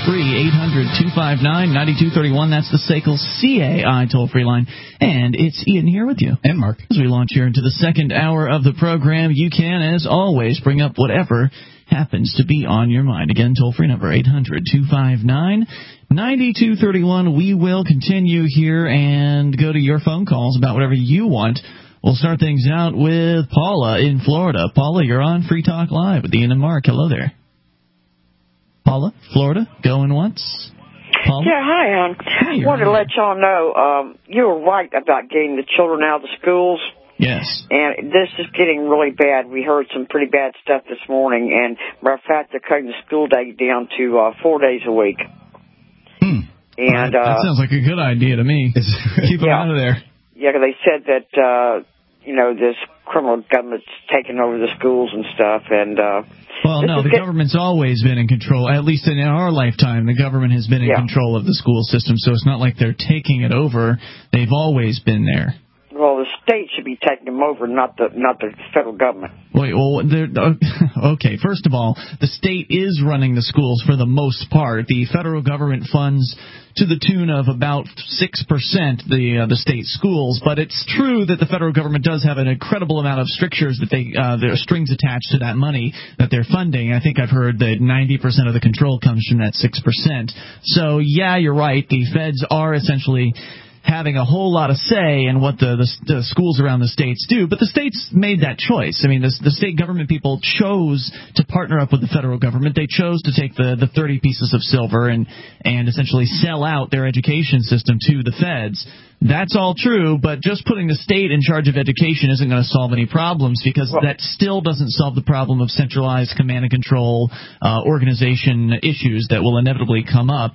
toll-free, 800-259-9231. That's the SACL CAI toll-free line. And it's Ian here with you. And Mark. As we launch here into the second hour of the program, you can, as always, bring up whatever happens to be on your mind. Again, toll-free number 800-259-9231. We will continue here and go to your phone calls about whatever you want. We'll start things out with Paula in Florida. Paula, you're on Free Talk Live with Ian and Mark. Hello there. Paula, Florida, going once. Paula? Yeah, hi. I wanted to let y'all know you were right about getting the children out of the schools. Yes. And this is getting really bad. We heard some pretty bad stuff this morning, and matter of fact, they're cutting the school day down to 4 days a week. And that sounds like a good idea to me. Keep them out of there. Yeah, because they said that this criminal government's taking over the schools and stuff, and well, no, the government's always been in control. At least in our lifetime, the government has been in control of the school system, so it's not like they're taking it over. They've always been there. Well, the state should be taking them over, not the federal government. Wait, well, okay, first of all, the state is running the schools for the most part. The federal government funds to the tune of about 6% the state schools, but it's true that the federal government does have an incredible amount of strictures that there are strings attached to that money that they're funding. I think I've heard that 90% of the control comes from that 6%. So, yeah, you're right. The feds are essentially having a whole lot of say in what the schools around the states do, but the states made that choice. I mean, the state government people chose to partner up with the federal government. They chose to take the 30 pieces of silver and essentially sell out their education system to the feds. That's all true, but just putting the state in charge of education isn't going to solve any problems, because that still doesn't solve the problem of centralized command and control organization issues that will inevitably come up.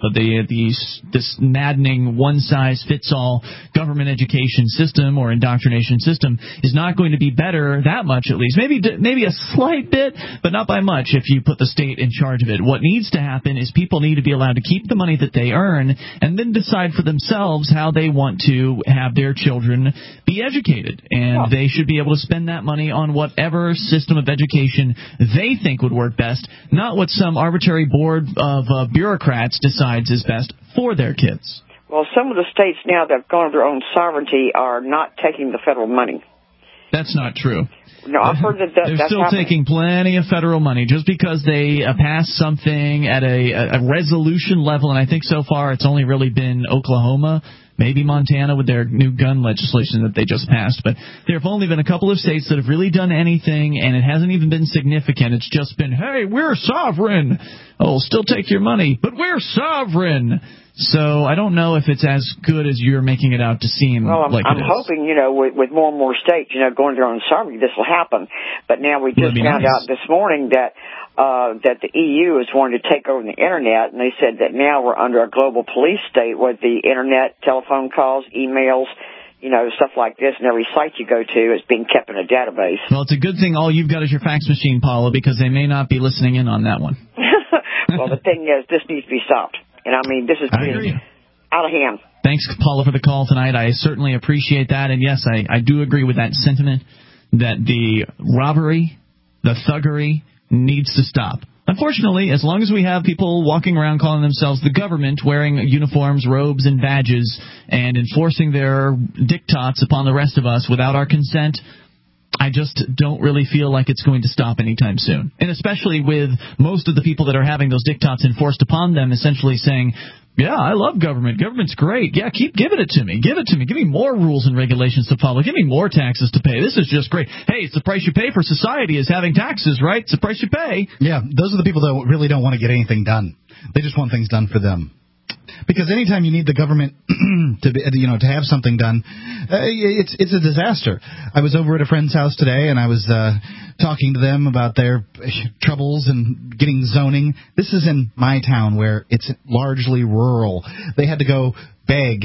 This maddening one-size-fits-all government education system or indoctrination system is not going to be better that much, at least. Maybe a slight bit, but not by much if you put the state in charge of it. What needs to happen is people need to be allowed to keep the money that they earn and then decide for themselves how they want to have their children be educated, and they should be able to spend that money on whatever system of education they think would work best, not what some arbitrary board of bureaucrats decides is best for their kids. Well, some of the states now that have gone to their own sovereignty are not taking the federal money. That's not true. No, I've heard that they're that's still happening. taking plenty of federal money just because they pass something at a resolution level, and I think so far it's only really been Oklahoma, maybe Montana with their new gun legislation that they just passed, but there have only been a couple of states that have really done anything, and it hasn't even been significant. It's just been, hey, we're sovereign. Oh, we'll still take your money, but we're sovereign. So I don't know if it's as good as you're making it out to seem. Well, I'm hoping, with more and more states, going to their own sovereignty, this will happen. But now we just found out this morning that the EU is wanting to take over the Internet, and they said that now we're under a global police state with the Internet, telephone calls, emails, stuff like this, and every site you go to is being kept in a database. Well, it's a good thing all you've got is your fax machine, Paula, because they may not be listening in on that one. Well, the thing is, this needs to be stopped. And I mean, this is getting out of hand. Thanks, Paula, for the call tonight. I certainly appreciate that. And, yes, I do agree with that sentiment that the robbery, the thuggery needs to stop. Unfortunately, as long as we have people walking around calling themselves the government, wearing uniforms, robes, and badges, and enforcing their diktats upon the rest of us without our consent, I just don't really feel like it's going to stop anytime soon. And especially with most of the people that are having those diktats enforced upon them essentially saying, yeah, I love government. Government's great. Yeah, keep giving it to me. Give it to me. Give me more rules and regulations to follow. Give me more taxes to pay. This is just great. Hey, it's the price you pay for society is having taxes, right? It's the price you pay. Yeah, those are the people that really don't want to get anything done. They just want things done for them. Because anytime you need the government to have something done, it's a disaster. I was over at a friend's house today, and I was talking to them about their troubles and getting zoning. This is in my town where it's largely rural. They had to go beg.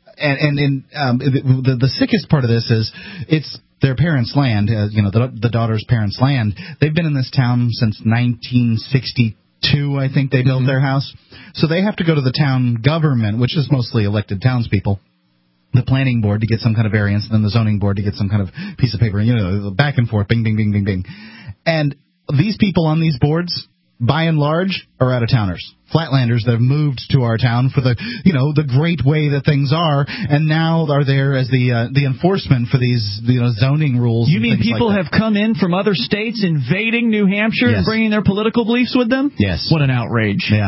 And the sickest part of this is it's their parents' land, the daughter's parents' land. They've been in this town since 1962. I think they built their house. So they have to go to the town government, which is mostly elected townspeople, the planning board to get some kind of variance, and then the zoning board to get some kind of piece of paper, back and forth, bing, bing, bing, bing, bing. And these people on these boards, by and large, are out-of-towners. Flatlanders that have moved to our town for the great way that things are, and now are there as the enforcement for these zoning rules. You mean people have come in from other states invading New Hampshire and bringing their political beliefs with them? Yes. What an outrage. Yeah.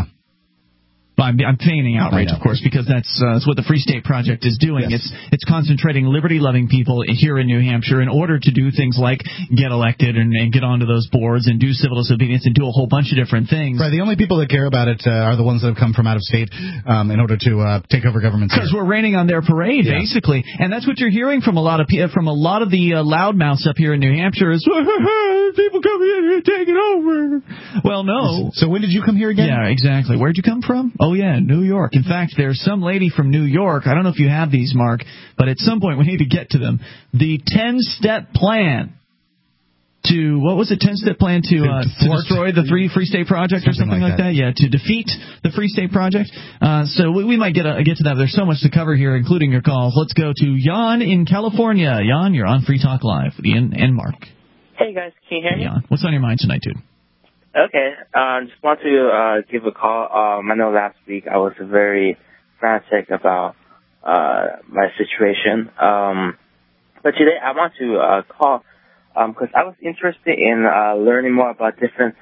I'm feigning outrage, of course, because that's what the Free State Project is doing. Yes. It's concentrating liberty-loving people here in New Hampshire in order to do things like get elected and get onto those boards and do civil disobedience and do a whole bunch of different things. Right. The only people that care about it are the ones that have come from out of state in order to take over governments. Because we're raining on their parade, basically, and that's what you're hearing from a lot of the loudmouths up here in New Hampshire is people coming in here taking over. Well, no. So when did you come here again? Yeah, exactly. Where'd you come from? Oh, yeah, New York. In fact, there's some lady from New York. I don't know if you have these, Mark, but at some point we need to get to them. The 10-step plan to, what was it, 10-step plan to destroy the Free State Project or something like that? Yeah, to defeat the Free State Project. So we might get to that. There's so much to cover here, including your calls. Let's go to Jan in California. Jan, you're on Free Talk Live with Ian and Mark. Hey, guys. Can you hear me? Jan, what's on your mind tonight, dude? Okay, just want to give a call. I know last week I was very frantic about my situation, but today I want to call because I was interested in learning more about different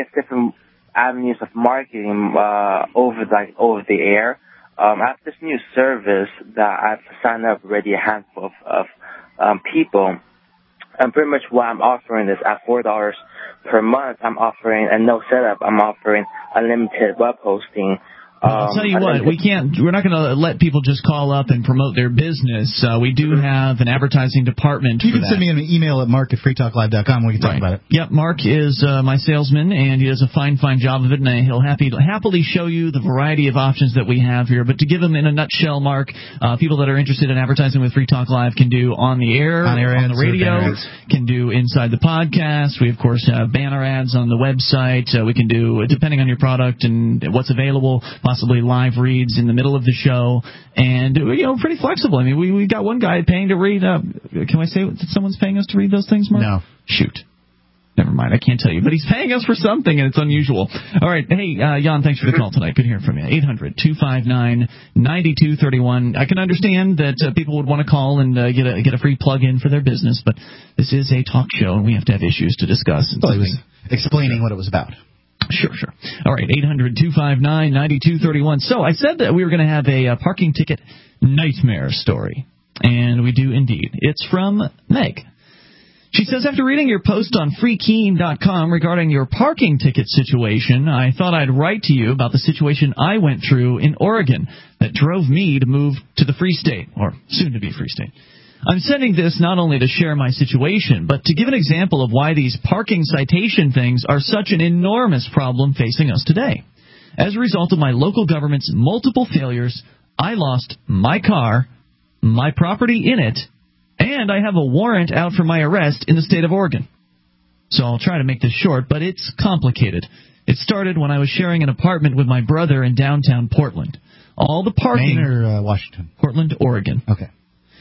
avenues of marketing over the air. I have this new service that I've signed up already a handful of people. And pretty much what I'm offering is at $4 per month, I'm offering a no setup. I'm offering unlimited web hosting. I'll tell you what, we're not going to let people just call up and promote their business. We do have an advertising department. You can send me an email at mark@freetalklive.com. We can talk about it. Yep, Mark is my salesman, and he does a fine job of it, and he'll happily show you the variety of options that we have here. But to give them in a nutshell, Mark, people that are interested in advertising with Free Talk Live can do on the air, on the radio, can do inside the podcast. We, of course, have banner ads on the website. We can do, depending on your product and what's available, possibly live reads in the middle of the show, and pretty flexible. I mean, we got one guy paying to read. Can I say that someone's paying us to read those things, Mark? No. Shoot. Never mind, I can't tell you. But he's paying us for something, and it's unusual. All right, hey, Jan, thanks for the call tonight. Good hearing from you. 800-259-9231. I can understand that people would want to call and get a free plug-in for their business, but this is a talk show, and we have to have issues to discuss. Well, he was explaining what it was about. Sure. All right, 800-259-9231. So I said that we were going to have a parking ticket nightmare story, and we do indeed. It's from Meg. She says, after reading your post on freekeen.com regarding your parking ticket situation, I thought I'd write to you about the situation I went through in Oregon that drove me to move to the Free State, or soon-to-be Free State. I'm sending this not only to share my situation, but to give an example of why these parking citation things are such an enormous problem facing us today. As a result of my local government's multiple failures, I lost my car, my property in it, and I have a warrant out for my arrest in the state of Oregon. So I'll try to make this short, but it's complicated. It started when I was sharing an apartment with my brother in downtown Portland. All the parking... Maine or Washington? Portland, Oregon. Okay.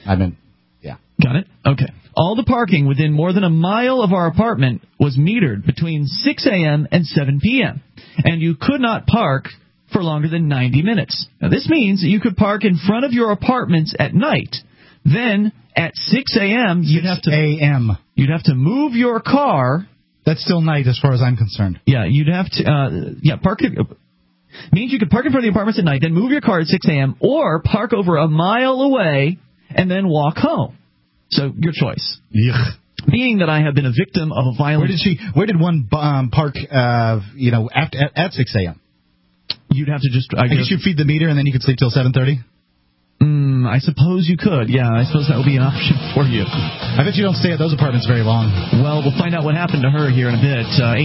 Got it? Okay. All the parking within more than a mile of our apartment was metered between 6 a.m. and 7 p.m., and you could not park for longer than 90 minutes. Now, this means that you could park in front of your apartments at night. Then, at 6 a.m., you'd have to move your car. That's still night as far as I'm concerned. Yeah, you'd have to park it. Means you could park in front of the apartments at night, then move your car at 6 a.m., or park over a mile away and then walk home. So, your choice. Yuck. Being that I have been a victim of a violent... Where did one park, at 6 a.m.? You'd have to just... I guess you feed the meter and then you could sleep till 7:30? I suppose you could. Yeah, I suppose that would be an option for you. I bet you don't stay at those apartments very long. Well, we'll find out what happened to her here in a bit.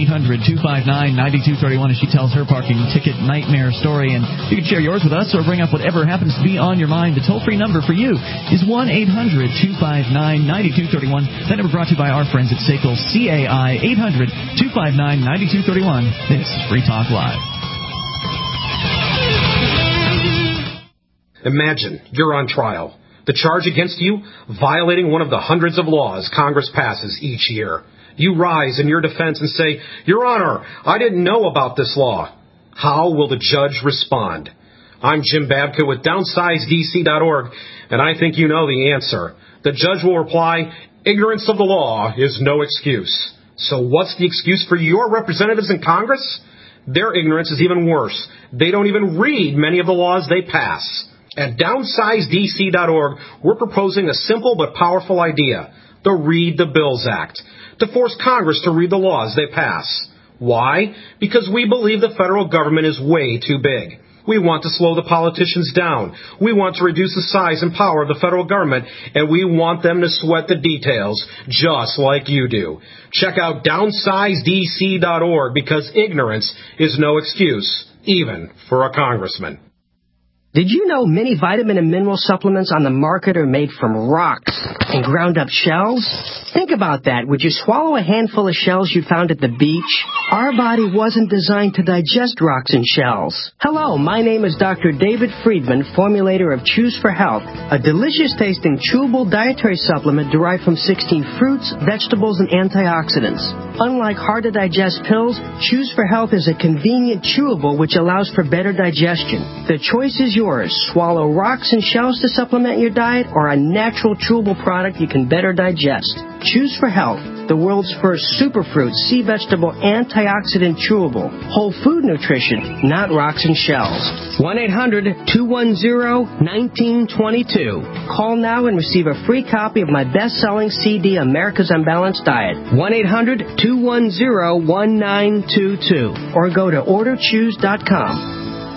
800-259-9231 as she tells her parking ticket nightmare story. And you can share yours with us or bring up whatever happens to be on your mind. The toll-free number for you is 1-800-259-9231. That number brought to you by our friends at SACL CAI. 800-259-9231. This is Free Talk Live. Imagine you're on trial. The charge against you, violating one of the hundreds of laws Congress passes each year. You rise in your defense and say, Your Honor, I didn't know about this law. How will the judge respond? I'm Jim Babka with DownsizeDC.org, and I think you know the answer. The judge will reply, ignorance of the law is no excuse. So what's the excuse for your representatives in Congress? Their ignorance is even worse. They don't even read many of the laws they pass. At DownsizeDC.org, we're proposing a simple but powerful idea, the Read the Bills Act, to force Congress to read the laws they pass. Why? Because we believe the federal government is way too big. We want to slow the politicians down. We want to reduce the size and power of the federal government, and we want them to sweat the details, just like you do. Check out DownsizeDC.org, because ignorance is no excuse, even for a congressman. Did you know many vitamin and mineral supplements on the market are made from rocks and ground up shells? Think about that. Would you swallow a handful of shells you found at the beach? Our body wasn't designed to digest rocks and shells. Hello, my name is Dr. David Friedman, formulator of Choose for Health, a delicious-tasting chewable dietary supplement derived from 16 fruits, vegetables, and antioxidants. Unlike hard-to-digest pills, Choose for Health is a convenient chewable which allows for better digestion. The choice is yours. Swallow rocks and shells to supplement your diet, or a natural chewable product you can better digest. Choose for Health, the world's first superfruit, sea vegetable, antioxidant chewable. Whole food nutrition, not rocks and shells. 1-800-210-1922. Call now and receive a free copy of my best-selling CD, America's Unbalanced Diet. 1-800-210-1922. Or go to orderchoose.com.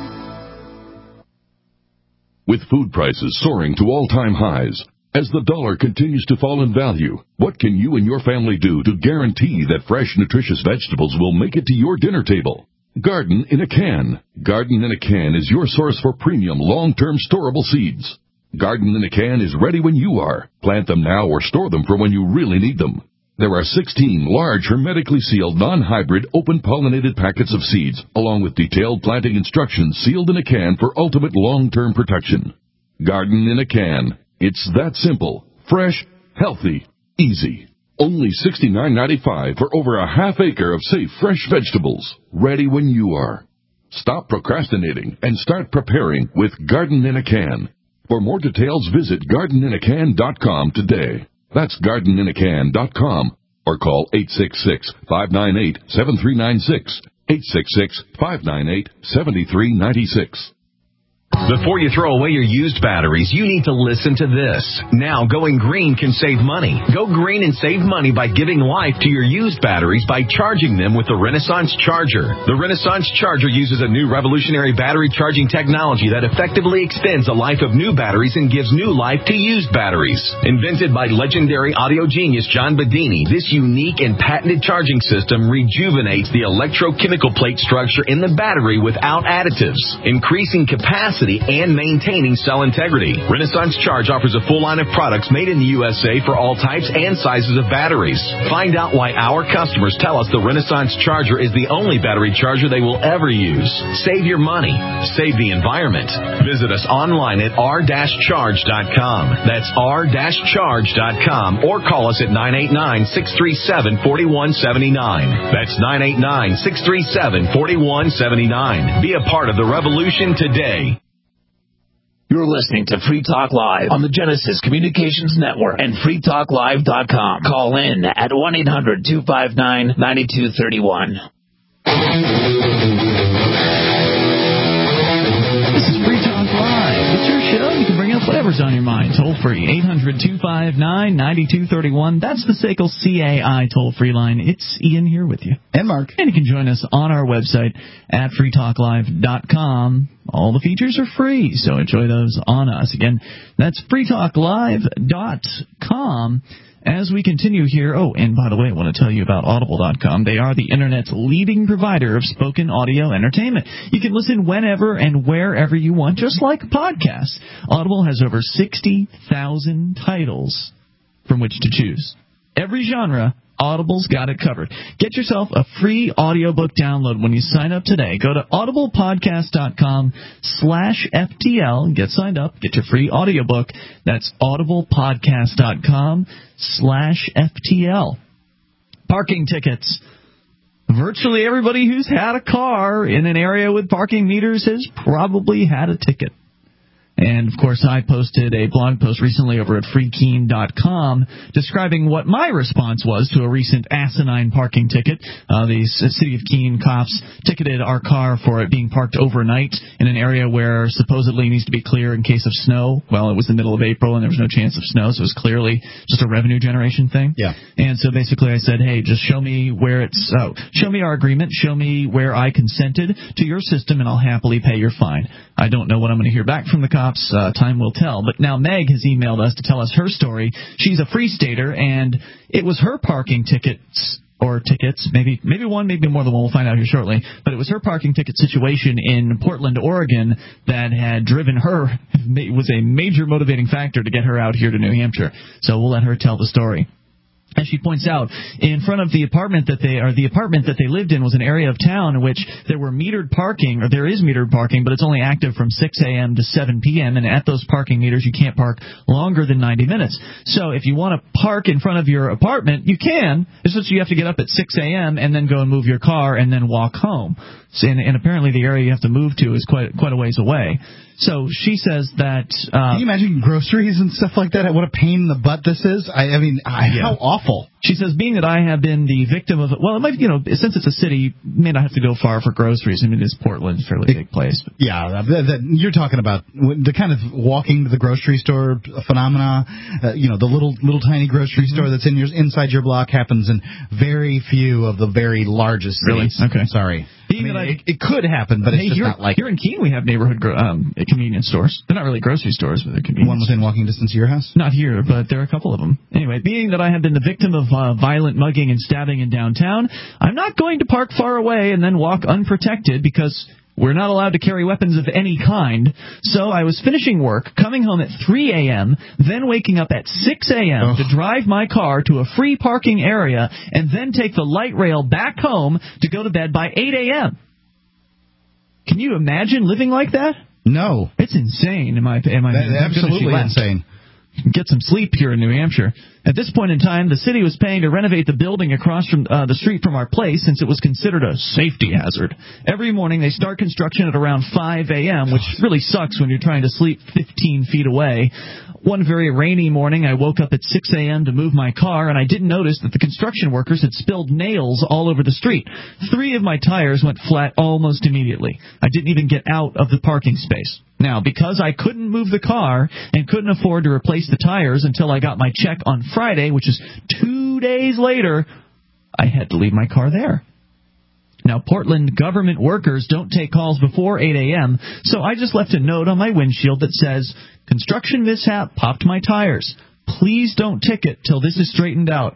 With food prices soaring to all-time highs, as the dollar continues to fall in value, what can you and your family do to guarantee that fresh, nutritious vegetables will make it to your dinner table? Garden in a Can. Garden in a Can is your source for premium, long-term storable seeds. Garden in a Can is ready when you are. Plant them now or store them for when you really need them. There are 16 large, hermetically sealed, non-hybrid, open-pollinated packets of seeds, along with detailed planting instructions sealed in a can for ultimate long-term protection. Garden in a Can. It's that simple, fresh, healthy, easy. Only $69.95 for over a half acre of safe, fresh vegetables, ready when you are. Stop procrastinating and start preparing with Garden in a Can. For more details, visit gardeninacan.com today. That's gardeninacan.com, or call 866-598-7396, 866-598-7396. Before you throw away your used batteries, you need to listen to this. Now, going green can save money. Go green and save money by giving life to your used batteries by charging them with the Renaissance Charger. The Renaissance Charger uses a new revolutionary battery charging technology that effectively extends the life of new batteries and gives new life to used batteries. Invented by legendary audio genius John Bedini, this unique and patented charging system rejuvenates the electrochemical plate structure in the battery without additives, increasing capacity and maintaining cell integrity. Renaissance Charge offers a full line of products made in the USA for all types and sizes of batteries. Find out why our customers tell us the Renaissance Charger is the only battery charger they will ever use. Save your money. Save the environment. Visit us online at r-charge.com. That's r-charge.com, or call us at 989-637-4179. That's 989-637-4179. Be a part of the revolution today. You're listening to Free Talk Live on the Genesis Communications Network and freetalklive.com. Call in at 1-800-259-9231. This is Free Talk Live. It's your show. You can bring up whatever's on your mind. Toll free. 800-259-9231. That's the SACL CAI toll-free line. It's Ian here with you. And Mark. And you can join us on our website at freetalklive.com. All the features are free, so enjoy those on us. Again, that's freetalklive.com. As we continue here, and by the way, I want to tell you about Audible.com. They are the Internet's leading provider of spoken audio entertainment. You can listen whenever and wherever you want, just like podcasts. Audible has over 60,000 titles from which to choose. Every genre, Audible's got it covered. Get yourself a free audiobook download when you sign up today. Go to audiblepodcast.com/FTL. Get signed up. Get your free audiobook. That's audiblepodcast.com/FTL. Parking tickets. Virtually everybody who's had a car in an area with parking meters has probably had a ticket. And, of course, I posted a blog post recently over at freekeen.com describing what my response was to a recent asinine parking ticket. The City of Keene cops ticketed our car for it being parked overnight in an area where supposedly needs to be clear in case of snow. Well, it was the middle of April and there was no chance of snow, so it was clearly just a revenue generation thing. Yeah. And so basically I said, hey, just show me show me our agreement, show me where I consented to your system, and I'll happily pay your fine. I don't know what I'm going to hear back from the cops. Time will tell. But now Meg has emailed us to tell us her story. She's a Free Stater, and it was her parking tickets, maybe one, maybe more than one. We'll find out here shortly. But it was her parking ticket situation in Portland, Oregon, that had driven her, was a major motivating factor to get her out here to New Hampshire. So we'll let her tell the story. As she points out, in front of the apartment that they lived in was an area of town in which there were metered parking, or there is metered parking, but it's only active from 6 a.m. to 7 p.m., and at those parking meters you can't park longer than 90 minutes. So if you want to park in front of your apartment, you can. It's just you have to get up at 6 a.m. and then go and move your car and then walk home. And apparently the area you have to move to is quite a ways away. So she says that... Can you imagine groceries and stuff like that? What a pain in the butt this is. I mean, how awful. She says, being that I have been the victim of... Well, it might, since it's a city, you may not have to go far for groceries. I mean, it's Portland, a fairly big place. But. Yeah, you're talking about the kind of walking to the grocery store phenomena. The little tiny grocery store that's inside your block happens in very few of the very largest cities. Really? Okay. Sorry. It could happen, but it's just not like... Here in Keene, we have neighborhood convenience stores. They're not really grocery stores, but they're convenience. One within walking distance of your house? Not here, but there are a couple of them. Anyway, being that I have been the victim of violent mugging and stabbing in downtown, I'm not going to park far away and then walk unprotected because we're not allowed to carry weapons of any kind. So I was finishing work, coming home at 3 a.m., then waking up at 6 a.m. to drive my car to a free parking area and then take the light rail back home to go to bed by 8 a.m. Can you imagine living like that? No. It's insane. Am I absolutely insane. Get some sleep here in New Hampshire. At this point in time, the city was paying to renovate the building across from the street from our place since it was considered a safety hazard. Every morning they start construction at around 5 a.m., which really sucks when you're trying to sleep 15 feet away. One very rainy morning, I woke up at 6 a.m. to move my car, and I didn't notice that the construction workers had spilled nails all over the street. 3 of my tires went flat almost immediately. I didn't even get out of the parking space. Now, because I couldn't move the car and couldn't afford to replace the tires until I got my check on Friday, which is 2 days later, I had to leave my car there. Now, Portland government workers don't take calls before 8 a.m., so I just left a note on my windshield that says, "Construction mishap, popped my tires. Please don't ticket till this is straightened out."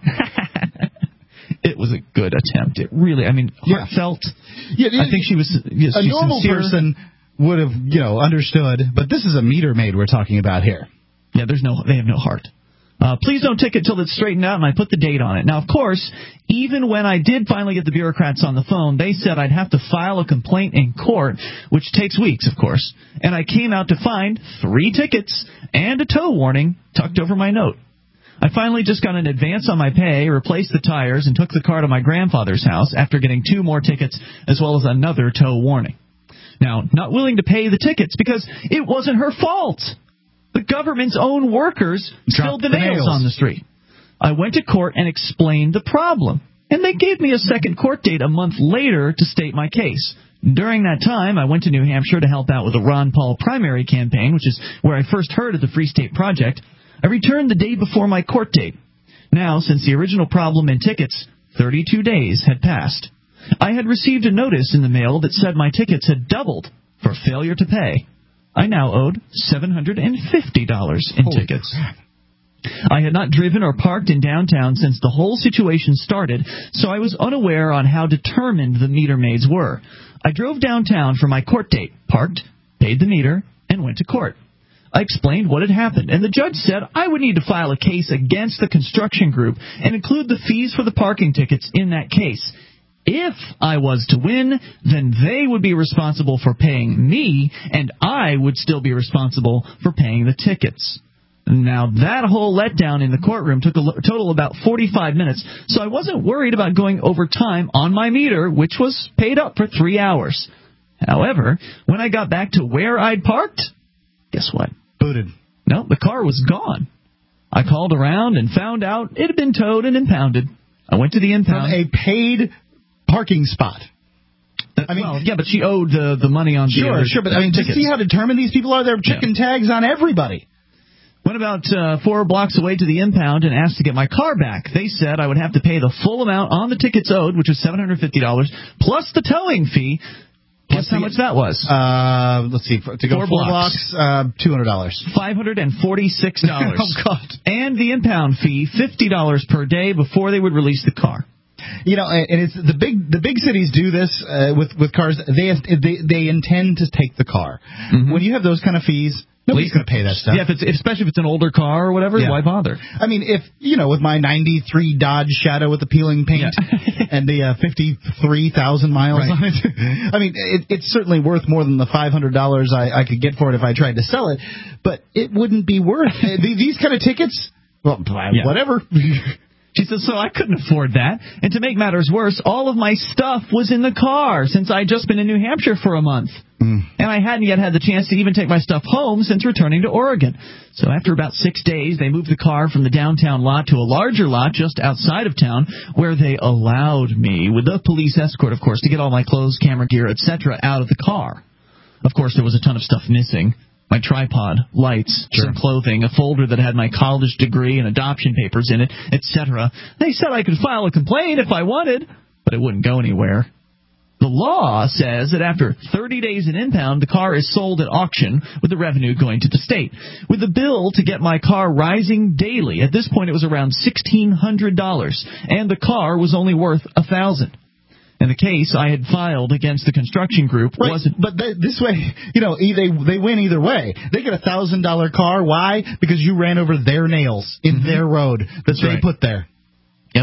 It was a good attempt. It really, heartfelt. Yeah, I think she was a normal sincere. Person would have, understood, but this is a meter maid we're talking about here. Yeah, they have no heart. Please don't ticket till it's straightened out, and I put the date on it. Now, of course, even when I did finally get the bureaucrats on the phone, they said I'd have to file a complaint in court, which takes weeks, of course. And I came out to find 3 tickets and a tow warning tucked over my note. I finally just got an advance on my pay, replaced the tires, and took the car to my grandfather's house after getting 2 more tickets as well as another tow warning. Now, not willing to pay the tickets because it wasn't her fault. The government's own workers spilled the nails on the street. I went to court and explained the problem, and they gave me a second court date a month later to state my case. During that time, I went to New Hampshire to help out with the Ron Paul primary campaign, which is where I first heard of the Free State Project. I returned the day before my court date. Now, since the original problem in tickets, 32 days had passed. I had received a notice in the mail that said my tickets had doubled for failure to pay. I now owed $750 in tickets. I had not driven or parked in downtown since the whole situation started, so I was unaware on how determined the meter maids were. I drove downtown for my court date, parked, paid the meter, and went to court. I explained what had happened, and the judge said I would need to file a case against the construction group and include the fees for the parking tickets in that case. If I was to win, then they would be responsible for paying me, and I would still be responsible for paying the tickets. Now, that whole letdown in the courtroom took a total of about 45 minutes, so I wasn't worried about going over time on my meter, which was paid up for 3 hours. However, when I got back to where I'd parked, guess what? Booted. No, the car was gone. I called around and found out it had been towed and impounded. I went to the impound. From a paid parking spot. I mean, well, yeah, but she owed the money on the other Sure, but I mean, just see how determined these people are. They're chicken tags on everybody. Went about 4 blocks away to the impound and asked to get my car back. They said I would have to pay the full amount on the tickets owed, which was $750, plus the towing fee. Guess how much that was? Let's see. To go 4 blocks, $200. $546. Oh, God. And the impound fee, $50 per day before they would release the car. You know, and it's the big cities do this with cars. They intend to take the car. Mm-hmm. When you have those kind of fees, nobody's going to pay that stuff. Yeah, especially if it's an older car or whatever, why bother? I mean, if, with my 93 Dodge Shadow with the peeling paint and the 53,000 miles on it, I mean, it's certainly worth more than the $500 I could get for it if I tried to sell it, but it wouldn't be worth these kind of tickets. Well, whatever. She says, so I couldn't afford that. And to make matters worse, all of my stuff was in the car since I'd just been in New Hampshire for a month. And I hadn't yet had the chance to even take my stuff home since returning to Oregon. So after about 6 days, they moved the car from the downtown lot to a larger lot just outside of town where they allowed me, with the police escort, of course, to get all my clothes, camera gear, etc. out of the car. Of course, there was a ton of stuff missing. My tripod, lights, some clothing, a folder that had my college degree and adoption papers in it, etc. They said I could file a complaint if I wanted, but it wouldn't go anywhere. The law says that after 30 days in impound, the car is sold at auction, with the revenue going to the state, with the bill to get my car rising daily. At this point, it was around $1,600, and the car was only worth $1,000. And the case I had filed against the construction group wasn't... But this way, they win either way. They get a $1,000 car. Why? Because you ran over their nails in their road that they put there. Yep.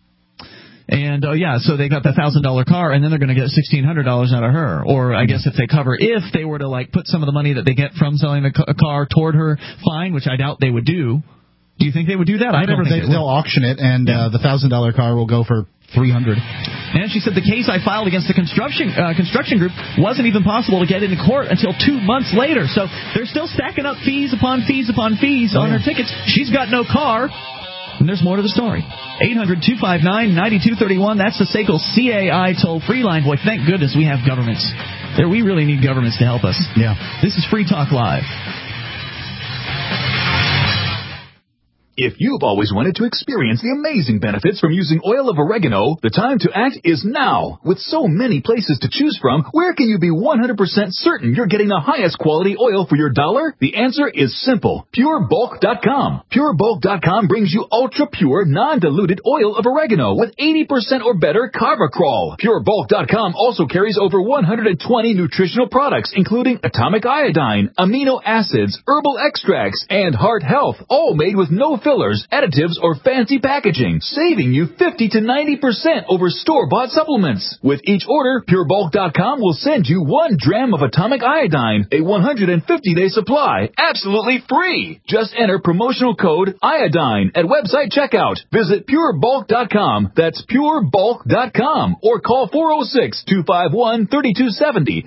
And, so they got the $1,000 car, and then they're going to get $1,600 out of her. Or I guess if they were to, put some of the money that they get from selling the car toward her, fine, which I doubt they would do. Do you think they would do that? I don't think they'll auction it, and the $1,000 car will go for $300. And she said the case I filed against the construction group wasn't even possible to get into court until 2 months later. So they're still stacking up fees upon fees upon fees on her tickets. She's got no car. And there's more to the story. 800-259-9231. That's the SACL CAI toll-free line. Boy, thank goodness we have governments. We really need governments to help us. Yeah. This is Free Talk Live. If you've always wanted to experience the amazing benefits from using oil of oregano, the time to act is now. With so many places to choose from, where can you be 100% certain you're getting the highest quality oil for your dollar? The answer is simple. PureBulk.com. PureBulk.com brings you ultra-pure, non-diluted oil of oregano with 80% or better carbacrol. PureBulk.com also carries over 120 nutritional products, including atomic iodine, amino acids, herbal extracts, and heart health, all made with no fillers, additives, or fancy packaging, saving you 50 to 90% over store-bought supplements. With each order, PureBulk.com will send you 1 gram of atomic iodine, a 150-day supply, absolutely free. Just enter promotional code IODINE at website checkout. Visit PureBulk.com, that's PureBulk.com, or call 406-251-3270,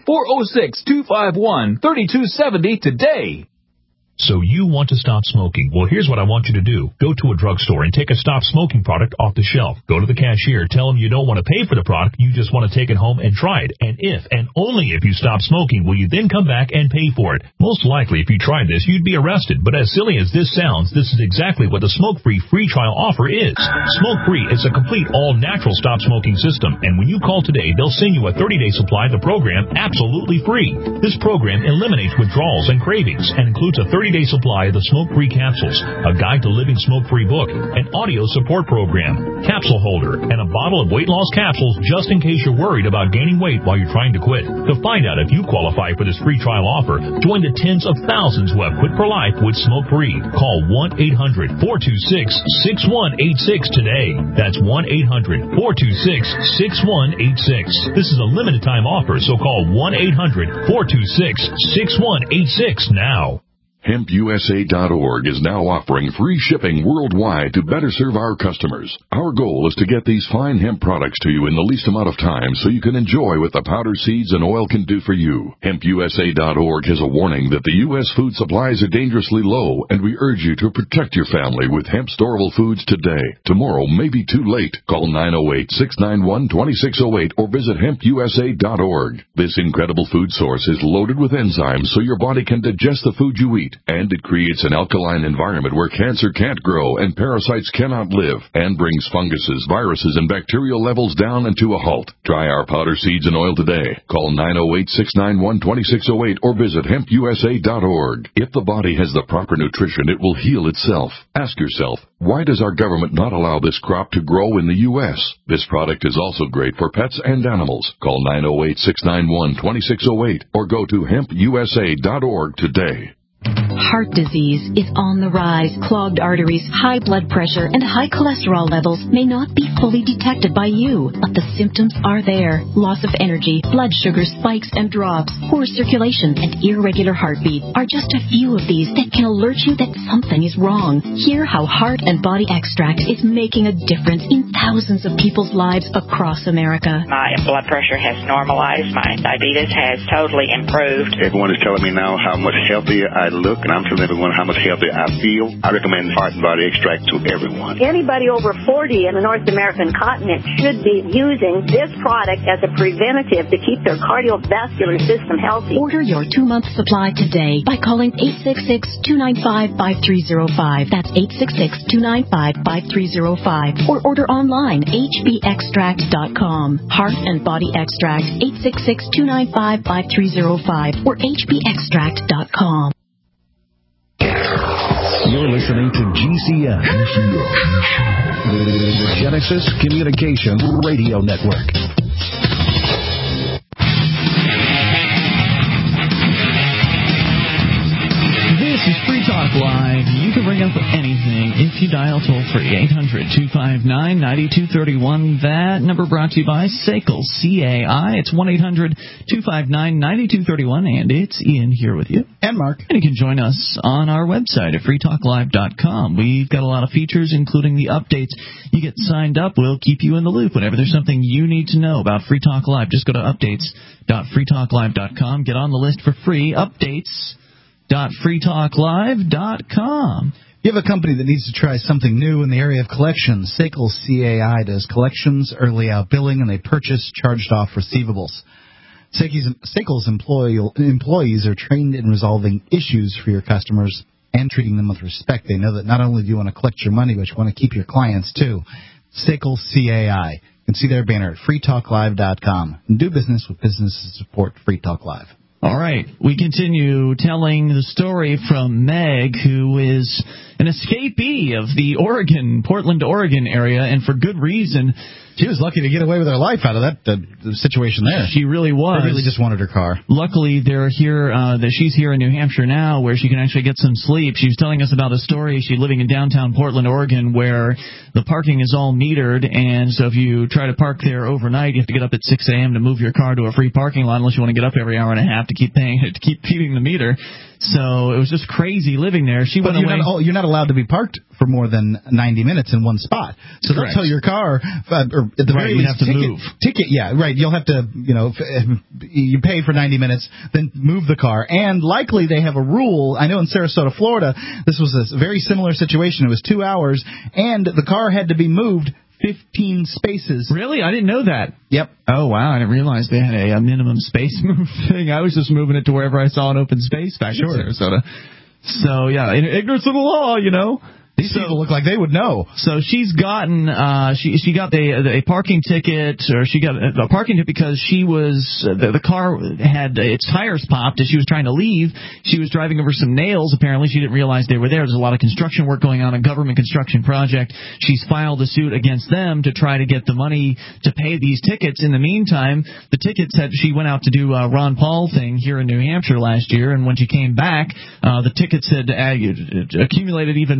406-251-3270 today. So you want to stop smoking? Well, here's what I want you to do. Go to a drugstore and take a stop smoking product off the shelf. Go to the cashier, tell them you don't want to pay for the product, you just want to take it home and try it. And if, and only if you stop smoking, will you then come back and pay for it. Most likely, if you tried this, you'd be arrested. But as silly as this sounds, this is exactly what the Smoke-Free free trial offer is. Smoke-Free is a complete all-natural stop smoking system. And when you call today, they'll send you a 30-day supply of the program absolutely free. This program eliminates withdrawals and cravings and includes a 30-day supply of the Smoke-Free capsules, a guide to living smoke-free book, an audio support program, capsule holder, and a bottle of weight loss capsules just in case you're worried about gaining weight while you're trying to quit. To find out if you qualify for this free trial offer, join the tens of thousands who have quit for life with Smoke-Free. Call 1-800-426-6186 today. That's 1-800-426-6186. This is a limited time offer, so call 1-800-426-6186 now. HempUSA.org is now offering free shipping worldwide to better serve our customers. Our goal is to get these fine hemp products to you in the least amount of time so you can enjoy what the powder, seeds, and oil can do for you. HempUSA.org has a warning that the U.S. food supplies are dangerously low, and we urge you to protect your family with hemp storable foods today. Tomorrow may be too late. Call 908-691-2608 or visit HempUSA.org. This incredible food source is loaded with enzymes so your body can digest the food you eat, and it creates an alkaline environment where cancer can't grow and parasites cannot live, and brings funguses, viruses, and bacterial levels down and to a halt. Try our powder, seeds, and oil today. Call 908-691-2608 or visit HempUSA.org. If the body has the proper nutrition, it will heal itself. Ask yourself, why does our government not allow this crop to grow in the U.S.? This product is also great for pets and animals. Call 908-691-2608 or go to HempUSA.org today. Heart disease is on the rise. Clogged arteries, high blood pressure, and high cholesterol levels may not be fully detected by you, but the symptoms are there. Loss of energy, blood sugar spikes and drops, poor circulation, and irregular heartbeat are just a few of these that can alert you that something is wrong. Hear how Heart and Body Extract is making a difference in thousands of people's lives across America. My blood pressure has normalized. My diabetes has totally improved. Everyone is telling me now how much healthier I look, and I'm telling everyone how much healthier I feel. I recommend Heart and Body Extract to everyone. Anybody over 40 in the North American continent should be using this product as a preventative to keep their cardiovascular system healthy. Order your 2-month supply today by calling 866-295-5305. That's 866-295-5305. Or order online, hbextract.com. Heart and Body Extract, 866-295-5305 or hbextract.com. You're listening to GCN, the Genesis Communications Radio Network. This is Free Talk Live. You can bring up anything if you dial toll-free, 800-259-9231. That number brought to you by SACL, C-A-I. It's 1-800-259-9231, and it's Ian here with you. And Mark. And you can join us on our website at freetalklive.com. We've got a lot of features, including the updates. You get signed up, we'll keep you in the loop. Whenever there's something you need to know about Free Talk Live, just go to updates.freetalklive.com. Get on the list for free. Updates.freetalklive.com. You have a company that needs to try something new in the area of collections. SACL CAI does collections, early out billing, and they purchase charged-off receivables. SACL's employees are trained in resolving issues for your customers and treating them with respect. They know that not only do you want to collect your money, but you want to keep your clients, too. SACL CAI. You can see their banner at freetalklive.com. And do business with businesses that support Free Talk Live. All right. We continue telling the story from Meg, who is an escapee of the Portland, Oregon area, and for good reason. She was lucky to get away with her life out of that situation there. She really was. They really just wanted her car. Luckily, they're here. That she's here in New Hampshire now, where she can actually get some sleep. She was telling us about a story. She's living in downtown Portland, Oregon, where the parking is all metered, and so if you try to park there overnight, you have to get up at 6 a.m. to move your car to a free parking lot, unless you want to get up every hour and a half to keep feeding the meter. So it was just crazy living there. She went away. You're not allowed to be parked for more than 90 minutes in one spot. So Correct. They'll tell your car, or at the very least, move. Yeah, right. You'll have to, you pay for 90 minutes, then move the car. And likely they have a rule. I know in Sarasota, Florida, this was a very similar situation. It was 2 hours, and the car had to be moved 15 spaces. Really? I didn't know that. Yep. Oh, wow. I didn't realize they had a minimum space move thing. I was just moving it to wherever I saw an open space back in Sarasota. So, yeah, in ignorance of the law, These people look like they would know. So she's gotten she got a parking ticket, or she got a parking ticket because she was the car had its tires popped as she was trying to leave. She was driving over some nails. Apparently, she didn't realize they were there. There's a lot of construction work going on, a government construction project. She's filed a suit against them to try to get the money to pay these tickets. In the meantime, the tickets she went out to do a Ron Paul thing here in New Hampshire last year, and when she came back, the tickets had accumulated even more fees.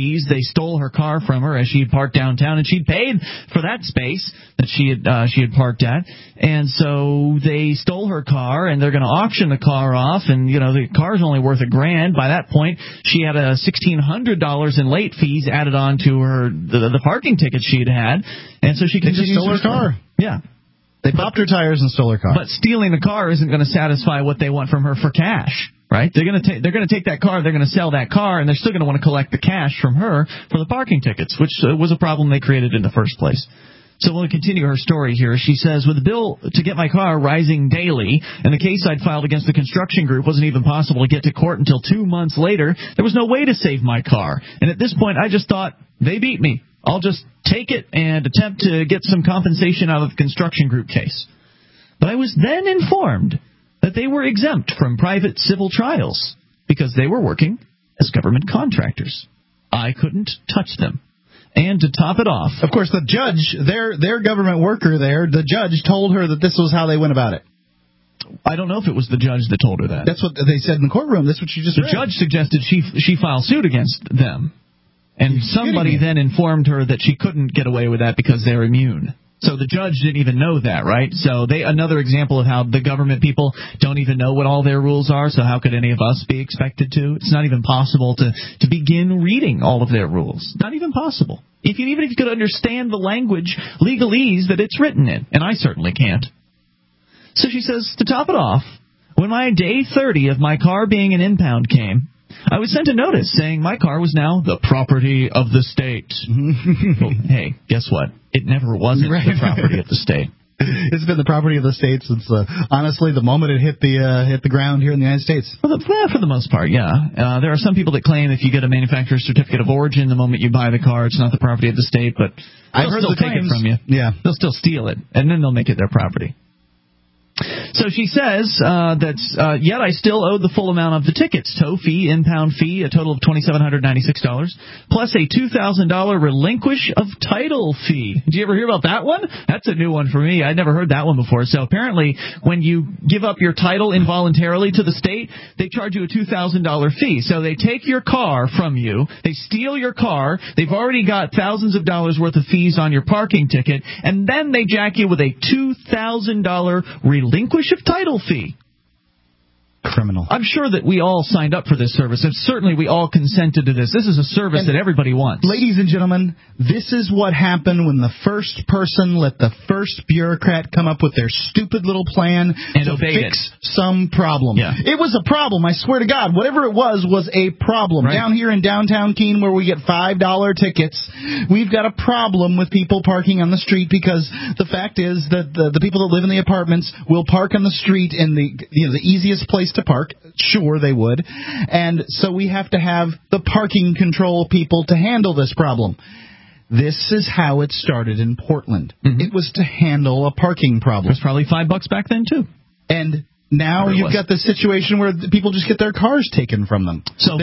fees. They stole her car from her as she had parked downtown, and she'd paid for that space that she had parked at. And so they stole her car, and they're going to auction the car off. And the car's only worth $1,000. By that point, she had $1,600 in late fees added on to her the parking tickets she had, and so she continues to stole her car. Yeah. They popped her tires and stole her car. But stealing the car isn't going to satisfy what they want from her for cash, right? They're going to take that car, they're going to sell that car, and they're still going to want to collect the cash from her for the parking tickets, which was a problem they created in the first place. So we'll continue her story here. She says, with the bill to get my car rising daily, and the case I'd filed against the construction group wasn't even possible to get to court until 2 months later, there was no way to save my car. And at this point, I just thought, they beat me. I'll just take it and attempt to get some compensation out of the construction group case. But I was then informed that they were exempt from private civil trials because they were working as government contractors. I couldn't touch them. And to top it off, of course, the judge, their government worker there, the judge told her that this was how they went about it. I don't know if it was the judge that told her that. That's what they said in the courtroom. That's what she just read. The judge suggested she file suit against them. And somebody then informed her that she couldn't get away with that because they're immune. So the judge didn't even know that, right? So another example of how the government people don't even know what all their rules are, so how could any of us be expected to? It's not even possible to begin reading all of their rules. Not even possible. Even if you could understand the language, legalese that it's written in. And I certainly can't. So she says, to top it off, when my day 30 of my car being an impound came, I was sent a notice saying my car was now the property of the state. Well, hey, guess what? It never wasn't the property of the state. It's been the property of the state since, honestly, the moment it hit the ground here in the United States. For the most part, yeah. There are some people that claim if you get a manufacturer's certificate of origin the moment you buy the car, it's not the property of the state, but they'll still take it from you. Yeah. They'll still steal it, and then they'll make it their property. So she says yet I still owed the full amount of the tickets, tow fee, impound fee, a total of $2,796, plus a $2,000 relinquish of title fee. Did you ever hear about that one? That's a new one for me. I'd never heard that one before. So apparently when you give up your title involuntarily to the state, they charge you a $2,000 fee. So they take your car from you, they steal your car, they've already got thousands of dollars worth of fees on your parking ticket, and then they jack you with a $2,000 relinquish of title fee. Criminal. I'm sure that we all signed up for this service, and certainly we all consented to this. This is a service that everybody wants. Ladies and gentlemen, this is what happened when the first person let the first bureaucrat come up with their stupid little plan to fix some problem. Yeah. It was a problem, I swear to God. Whatever it was a problem. Right. Down here in downtown Keene, where we get $5 tickets, we've got a problem with people parking on the street because the fact is that the people that live in the apartments will park on the street in the easiest place to park. Sure, they would. And so we have to have the parking control people to handle this problem. This is how it started in Portland. Mm-hmm. It was to handle a parking problem. It was probably $5 back then, too. And now you've got the situation where people just get their cars taken from them. So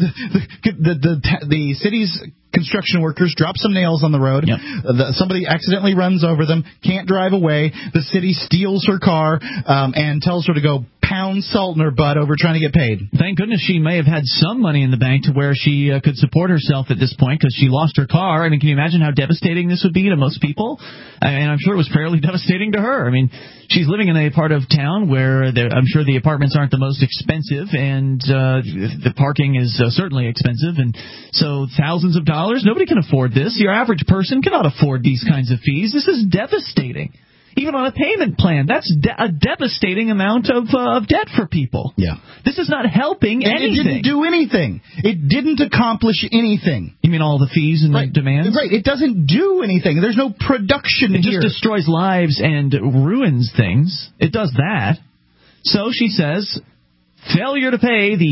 the city's construction workers drop some nails on the road. Yep. Somebody accidentally runs over them, can't drive away. The city steals her car and tells her to go pound salt in her butt over trying to get paid. Thank goodness she may have had some money in the bank to where she could support herself at this point because she lost her car. I mean, can you imagine how devastating this would be to most people? And I'm sure it was fairly devastating to her. I mean, she's living in a part of town where I'm sure the apartments aren't the most expensive, and the parking is certainly expensive, and so thousands of dollars. Nobody can afford this. Your average person cannot afford these kinds of fees. This is devastating. Even on a payment plan, that's a devastating amount of debt for people. Yeah. This is not helping anything. It didn't do anything. It didn't accomplish anything. You mean all the fees and the demands? Right. It doesn't do anything. There's no production here. It just destroys lives and ruins things. It does that. So she says, failure to pay the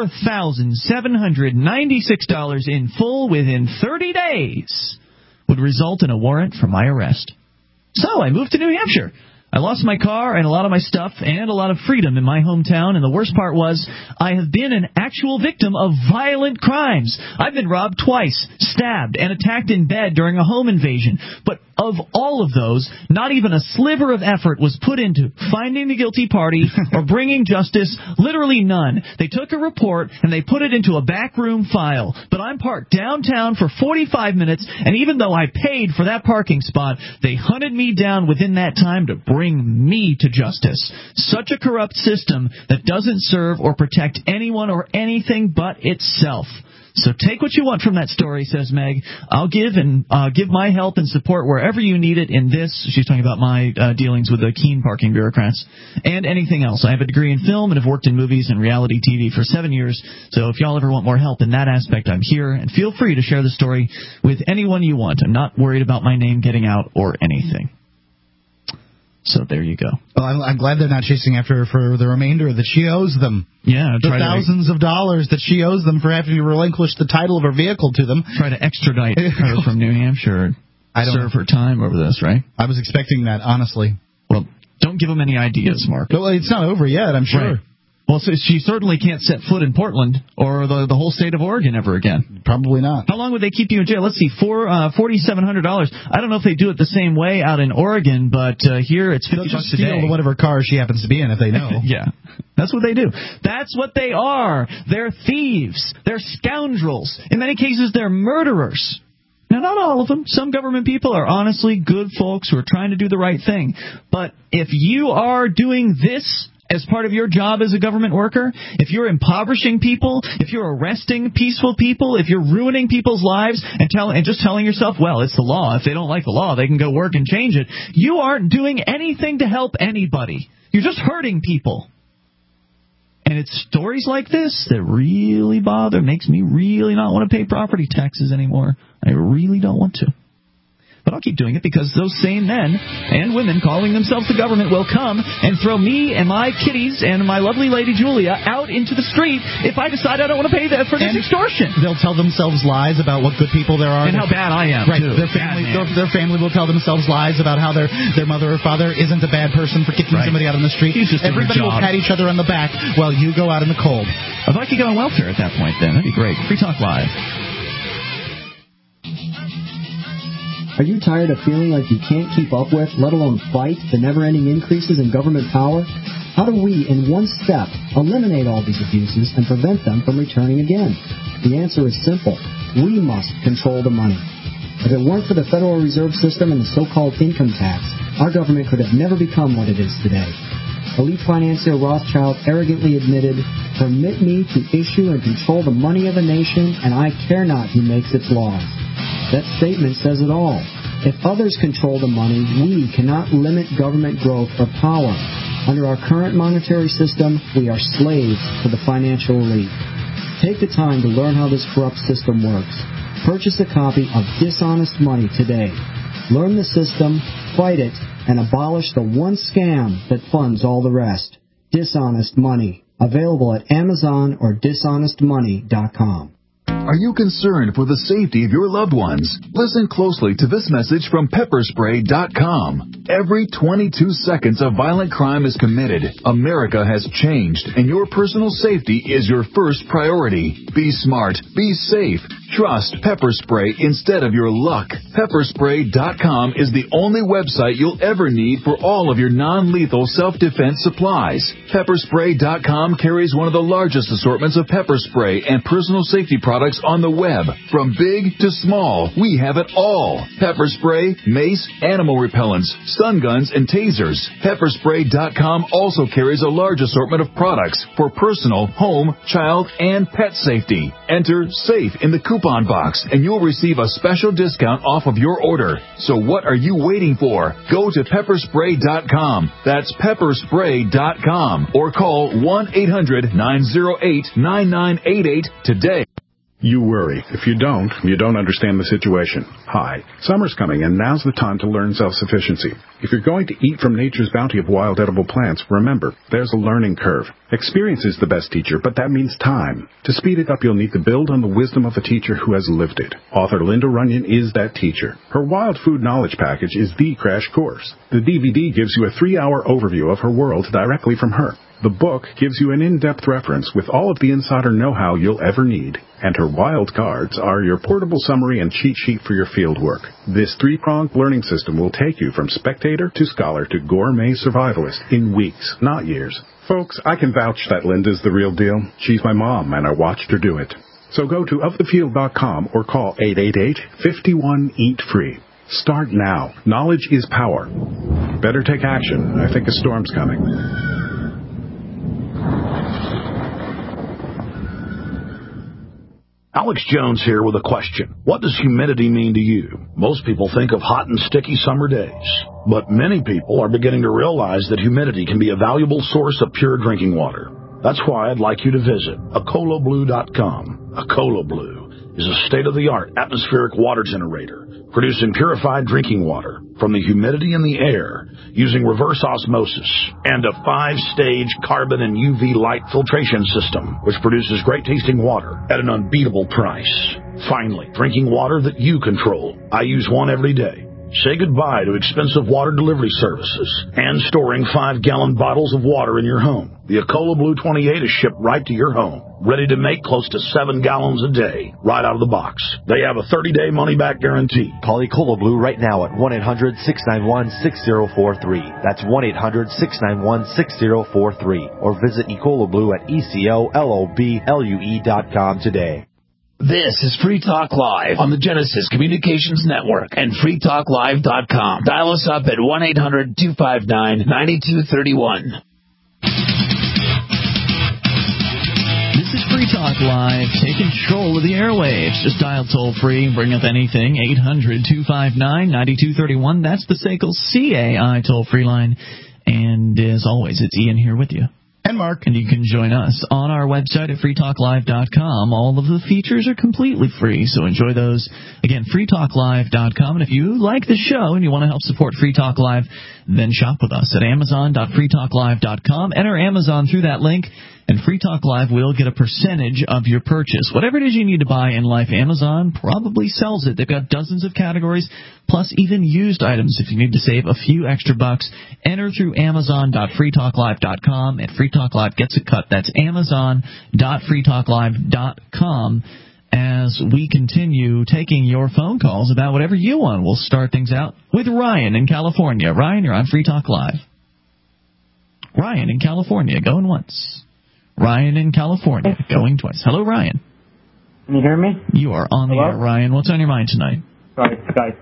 $4,796 in full within 30 days would result in a warrant for my arrest. So I moved to New Hampshire. I lost my car and a lot of my stuff and a lot of freedom in my hometown, and the worst part was I have been an actual victim of violent crimes. I've been robbed twice, stabbed, and attacked in bed during a home invasion. But of all of those, not even a sliver of effort was put into finding the guilty party or bringing justice. Literally none. They took a report and they put it into a backroom file. But I'm parked downtown for 45 minutes, and even though I paid for that parking spot, they hunted me down within that time to bring me to justice. Such a corrupt system that doesn't serve or protect anyone or anything but itself. So take what you want from that story, says Meg. I'll give my help and support wherever you need it in this. She's talking about my dealings with the Keene parking bureaucrats and anything else. I have a degree in film and have worked in movies and reality TV for 7 years. So if y'all ever want more help in that aspect, I'm here. And feel free to share the story with anyone you want. I'm not worried about my name getting out or anything. So there you go. Well, I'm glad they're not chasing after her for the remainder that she owes them. Yeah. The thousands of dollars that she owes them for having to relinquish the title of her vehicle to them. Try to extradite her from New Hampshire. Serve her time over this, right? I was expecting that, honestly. Well, don't give them any ideas, Mark. Well, it's not over yet, I'm sure. Right. Well, so she certainly can't set foot in Portland or the whole state of Oregon ever again. Probably not. How long would they keep you in jail? Let's see, $4,700. I don't know if they do it the same way out in Oregon, but here it's $50 a day. Steal whatever car she happens to be in if they know. Yeah, that's what they do. That's what they are. They're thieves. They're scoundrels. In many cases, they're murderers. Now, not all of them. Some government people are honestly good folks who are trying to do the right thing. But if you are doing this as part of your job as a government worker, if you're impoverishing people, if you're arresting peaceful people, if you're ruining people's lives and just telling yourself, well, it's the law. If they don't like the law, they can go work and change it. You aren't doing anything to help anybody. You're just hurting people. And it's stories like this that really bother, makes me really not want to pay property taxes anymore. I really don't want to. But I'll keep doing it because those same men and women calling themselves the government will come and throw me and my kitties and my lovely lady Julia out into the street if I decide I don't want to pay for this extortion. They'll tell themselves lies about what good people there are. And how bad I am, right, too. Their family will tell themselves lies about how their mother or father isn't a bad person for kicking somebody out on the street. Everybody will pat each other on the back while you go out in the cold. I'd like to get on welfare at that point then. That'd be great. Free Talk Live. Are you tired of feeling like you can't keep up with, let alone fight, the never-ending increases in government power? How do we, in one step, eliminate all these abuses and prevent them from returning again? The answer is simple. We must control the money. If it weren't for the Federal Reserve System and the so-called income tax, our government could have never become what it is today. Elite financier Rothschild arrogantly admitted, "Permit me to issue and control the money of a nation, and I care not who makes its laws." That statement says it all. If others control the money, we cannot limit government growth or power. Under our current monetary system, we are slaves to the financial elite. Take the time to learn how this corrupt system works. Purchase a copy of Dishonest Money today. Learn the system, fight it, and abolish the one scam that funds all the rest. Dishonest Money. Available at Amazon or dishonestmoney.com. Are you concerned for the safety of your loved ones? Listen closely to this message from pepperspray.com. Every 22 seconds a violent crime is committed. America has changed, and your personal safety is your first priority. Be smart. Be safe. Trust Pepper Spray instead of your luck. Pepperspray.com is the only website you'll ever need for all of your non-lethal self-defense supplies. Pepperspray.com carries one of the largest assortments of pepper spray and personal safety products on the web. From big to small, we have it all. Pepper spray, mace, animal repellents, stun guns, and tasers. Pepperspray.com also carries a large assortment of products for personal, home, child, and pet safety. Enter SAFE in the coupon box, and you'll receive a special discount off of your order. So what are you waiting for? Go to pepperspray.com. That's pepperspray.com. Or call 1-800-908-9988 today. You worry. If you don't understand the situation. Hi, summer's coming, and now's the time to learn self-sufficiency. If you're going to eat from nature's bounty of wild edible plants, remember, there's a learning curve. Experience is the best teacher, but that means time. To speed it up, you'll need to build on the wisdom of a teacher who has lived it. Author Linda Runyon is that teacher. Her Wild Food Knowledge Package is the crash course. The DVD gives you a 3-hour overview of her world directly from her. The book gives you an in-depth reference with all of the insider know-how you'll ever need. And her wild cards are your portable summary and cheat sheet for your field work. This 3-pronged learning system will take you from spectator to scholar to gourmet survivalist in weeks, not years. Folks, I can vouch that Linda's the real deal. She's my mom, and I watched her do it. So go to ofthefield.com or call 888-51-EAT-FREE. Start now. Knowledge is power. Better take action. I think a storm's coming. Alex Jones here with a question. What does humidity mean to you? Most people think of hot and sticky summer days, but many people are beginning to realize that humidity can be a valuable source of pure drinking water. That's why I'd like you to visit AcoloBlue.com. AcoloBlue is a state-of-the-art atmospheric water generator producing purified drinking water from the humidity in the air using reverse osmosis and a 5-stage carbon and UV light filtration system, which produces great-tasting water at an unbeatable price. Finally, drinking water that you control. I use one every day. Say goodbye to expensive water delivery services and storing 5-gallon bottles of water in your home. The Acola Blue 28 is shipped right to your home, ready to make close to 7 gallons a day, right out of the box. They have a 30-day money-back guarantee. Call Ecola Blue right now at 1-800-691-6043. That's 1-800-691-6043. Or visit Ecola Blue at ECOLOBLUE.com today. This is Free Talk Live on the Genesis Communications Network and freetalklive.com. Dial us up at 1-800-259-9231. This is Free Talk Live. Take control of the airwaves. Just dial toll-free. Bring up anything. 800-259-9231. That's the SACL CAI toll-free line. And as always, it's Ian here with you. And Mark. And you can join us on our website at freetalklive.com. All of the features are completely free, so enjoy those. Again, freetalklive.com. And if you like the show and you want to help support Free Talk Live, then shop with us at amazon.freetalklive.com. Enter Amazon through that link, and Free Talk Live will get a percentage of your purchase. Whatever it is you need to buy in life, Amazon probably sells it. They've got dozens of categories, plus even used items. If you need to save a few extra bucks, enter through amazon.freetalklive.com, and Free Talk Live gets a cut. That's amazon.freetalklive.com. As we continue taking your phone calls about whatever you want, we'll start things out with Ryan in California. Ryan, you're on Free Talk Live. Ryan in California, going once. Ryan in California, going twice. Hello, Ryan. Can you hear me? You are on the air, Ryan. What's on your mind tonight? Sorry, Skype.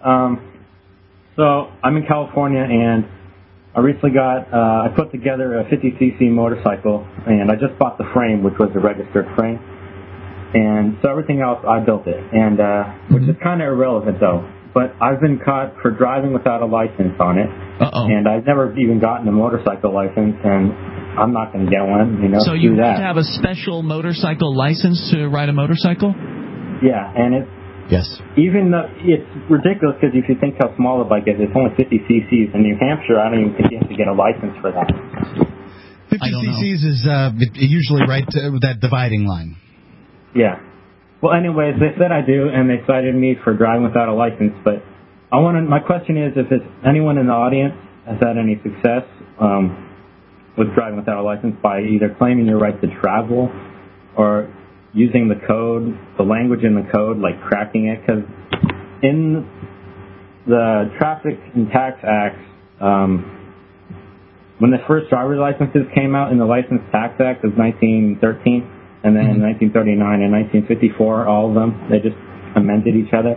So I'm in California, and I recently I put together a 50cc motorcycle, and I just bought the frame, which was a registered frame. And so everything else, I built it, and which is kind of irrelevant, though. But I've been caught for driving without a license on it. And I've never even gotten a motorcycle license, and I'm not going to get one, So you need to have a special motorcycle license to ride a motorcycle? Yeah, and it's even though it's ridiculous, because if you think how small the bike is, it's only 50 cc's. In New Hampshire, I don't even think you have to get a license for that. 50 cc's is usually right to that dividing line. Yeah. Well, anyways, they said I do, and they cited me for driving without a license. But my question is, if anyone in the audience has had any success with driving without a license by either claiming your right to travel or using the code, the language in the code, like cracking it. Because in the Traffic and Tax Act, when the first driver's licenses came out in the License Tax Act of 1913, and then in 1939 and 1954, all of them, they just amended each other.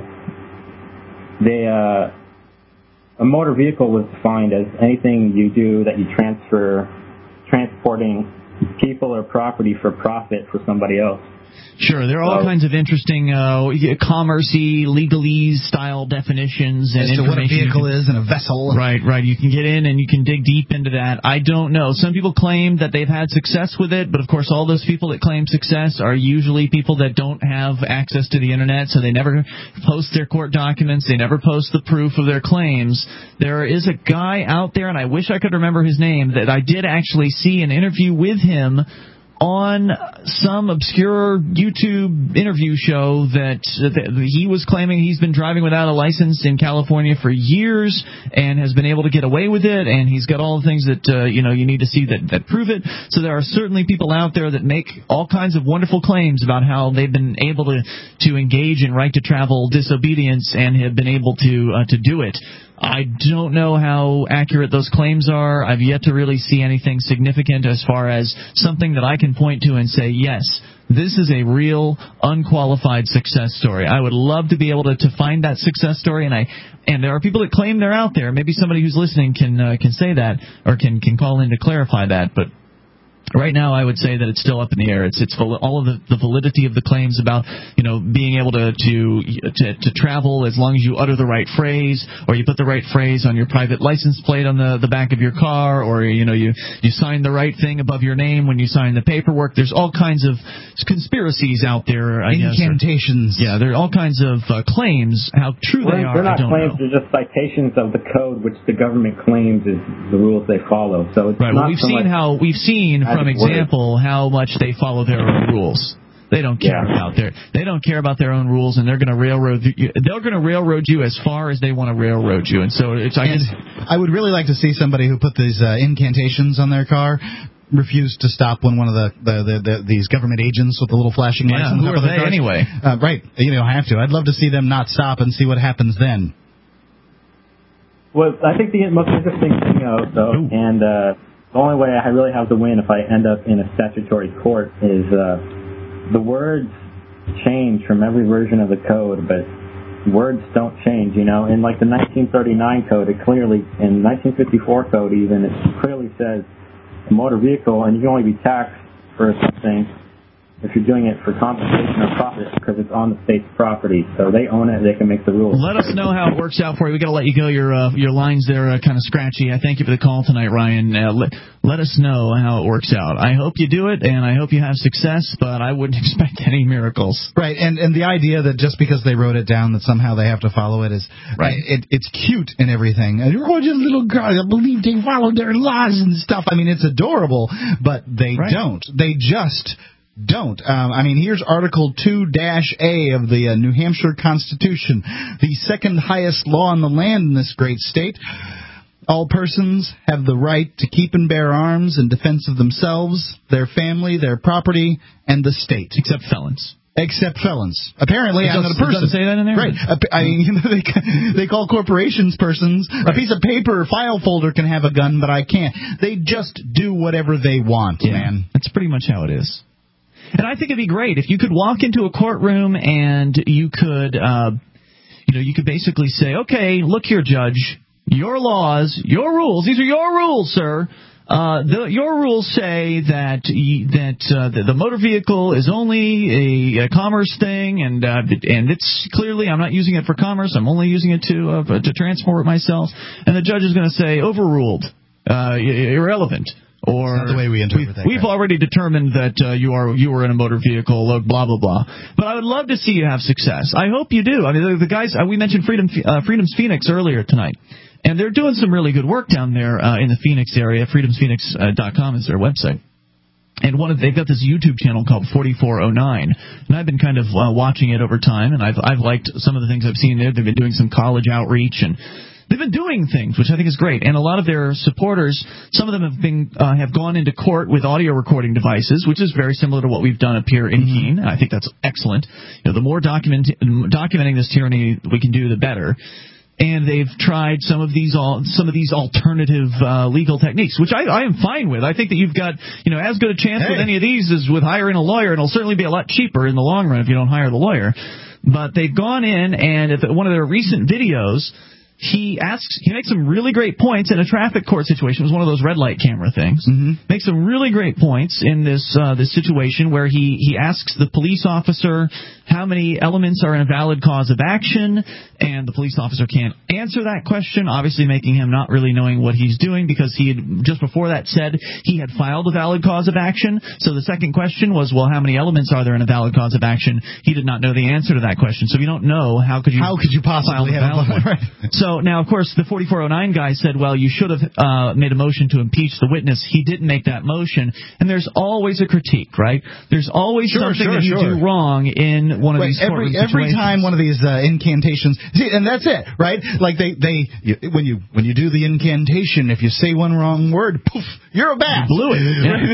A motor vehicle was defined as anything you do that you transporting people or property for profit for somebody else. Sure, there are all kinds of interesting commerce-y, legalese-style definitions and as to information. what a vehicle is and a vessel. Right. You can get in and you can dig deep into that. I don't know. Some people claim that they've had success with it, but of course all those people that claim success are usually people that don't have access to the Internet, so they never post their court documents, they never post the proof of their claims. There is a guy out there, and I wish I could remember his name, that I did actually see an interview with him on some obscure YouTube interview show that he was claiming he's been driving without a license in California for years and has been able to get away with it, and he's got all the things that you need to see that prove it. So there are certainly people out there that make all kinds of wonderful claims about how they've been able to engage in right to travel disobedience and have been able to do it. I don't know how accurate those claims are. I've yet to really see anything significant as far as something that I can point to and say, yes, this is a real unqualified success story. I would love to be able to find that success story, and there are people that claim they're out there. Maybe somebody who's listening can say that or can call in to clarify that, but right now, I would say that it's still up in the air. It's all of the validity of the claims about being able to travel as long as you utter the right phrase, or you put the right phrase on your private license plate on the back of your car, or you sign the right thing above your name when you sign the paperwork. There's all kinds of conspiracies out there. Incantations. Yeah, there are all kinds of claims. How true they are, they're not I don't claims, know. They're just citations of the code which the government claims is the rules they follow. So it's right. not Well, we've seen from example how much they follow their own rules. They don't care about their own rules, and they're going to railroad you. They're going to railroad you as far as they want to railroad you, and so I would really like to see somebody who put these incantations on their car refuse to stop when one of these government agents with the little flashing lights on the top of their cars. Anyway? Right, you don't have to. I'd love to see them not stop and see what happens then. Well, I think the most interesting thing, though, and the only way I really have to win if I end up in a statutory court is the words change from every version of the code, but words don't change, In like the 1939 code, in 1954 code even, it clearly says a motor vehicle, and you can only be taxed for something if you're doing it for compensation or profit because it's on the state's property. So they own it, they can make the rules. Let us know how it works out for you. We've got to let you go. Your lines there are kind of scratchy. I thank you for the call tonight, Ryan. Let us know how it works out. I hope you do it, and I hope you have success, but I wouldn't expect any miracles. Right, and the idea that just because they wrote it down that somehow they have to follow it is right. It's cute and everything. Oh, just little girl, I believe they follow their laws and stuff. I mean, it's adorable, but they don't. They just don't. Here's Article 2-A of the New Hampshire Constitution, the second highest law in the land in this great state. All persons have the right to keep and bear arms in defense of themselves, their family, their property, and the state. Except felons. Except felons. Apparently, I'm not a person. Does it say that in there? Right. They call corporations persons. Right. A piece of paper file folder can have a gun, but I can't. They just do whatever they want, man. That's pretty much how it is. And I think it'd be great if you could walk into a courtroom and you could, you could basically say, okay, look here, Judge, your laws, your rules, these are your rules, sir. Your rules say that the motor vehicle is only a commerce thing, and it's clearly I'm not using it for commerce. I'm only using it to transport myself. And the judge is going to say overruled, irrelevant. Or that's not the way we interpret that. We've already determined that you were in a motor vehicle, blah blah blah. But I would love to see you have success. I hope you do. I mean, the guys we mentioned Freedom's Phoenix earlier tonight, and they're doing some really good work down there in the Phoenix area. FreedomsPhoenix.com is their website. And they've got this YouTube channel called 4409, and I've been kind of watching it over time, and I've liked some of the things I've seen there. They've been doing some college outreach, and they've been doing things, which I think is great. And a lot of their supporters, some of them have gone into court with audio recording devices, which is very similar to what we've done up here in Keene. I think that's excellent. The more documenting this tyranny we can do, the better. And they've tried some of these alternative legal techniques, which I am fine with. I think that you've got as good a chance with any of these as with hiring a lawyer, and it'll certainly be a lot cheaper in the long run if you don't hire the lawyer. But they've gone in, and one of their recent videos, he makes some really great points in a traffic court situation. It was one of those red light camera things. Makes some really great points in this situation where he asks the police officer how many elements are in a valid cause of action, and the police officer can't answer that question, obviously making him not really knowing what he's doing, because he had just before that said he had filed a valid cause of action. So the second question was, well, how many elements are there in a valid cause of action? He did not know the answer to that question. So if you don't know, how could you possibly have a valid one? Right. So now, of course, the 4409 guy said, well, you should have made a motion to impeach the witness. He didn't make that motion. And there's always a critique, right? There's always something that you do wrong in one of these courtroom situations. Every time one of these incantations, see, and that's it, right? Like when you do the incantation, if you say one wrong word, poof, you're a bat. You blew it.